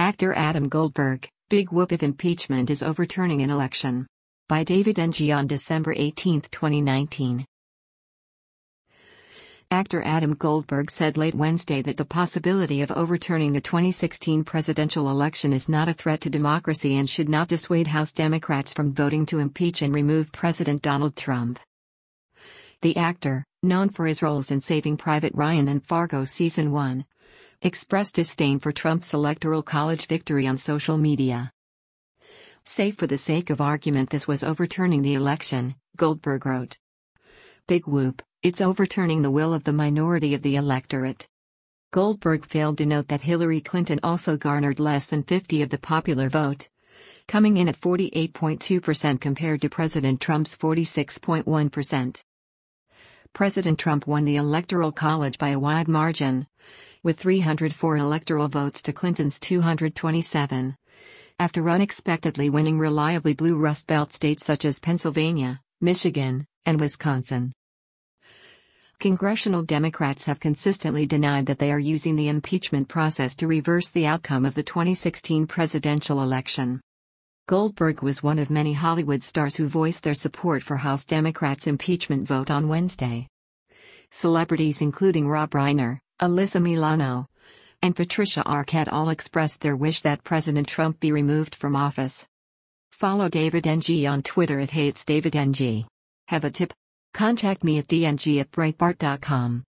Actor Adam Goldberg, big whoop if impeachment is overturning an election. By David Ng on December 18, 2019. Actor Adam Goldberg said late Wednesday that the possibility of overturning the 2016 presidential election is not a threat to democracy and should not dissuade House Democrats from voting to impeach and remove President Donald Trump. The actor, known for his roles in Saving Private Ryan and Fargo Season 1, expressed disdain for Trump's Electoral College victory on social media. "Say for the sake of argument this was overturning the election," Goldberg wrote. "Big whoop, it's overturning the will of the minority of the electorate." Goldberg failed to note that Hillary Clinton also garnered less than 50% of the popular vote, coming in at 48.2% compared to President Trump's 46.1%. President Trump won the Electoral College by a wide margin, with 304 electoral votes to Clinton's 227, after unexpectedly winning reliably blue Rust Belt states such as Pennsylvania, Michigan, and Wisconsin. Congressional Democrats have consistently denied that they are using the impeachment process to reverse the outcome of the 2016 presidential election. Goldberg was one of many Hollywood stars who voiced their support for House Democrats' impeachment vote on Wednesday. Celebrities including Rob Reiner, Alyssa Milano, and Patricia Arquette all expressed their wish that President Trump be removed from office. Follow David Ng on Twitter at @HeyIt'sDavidNG. Have a tip? Contact me at dng@breitbart.com.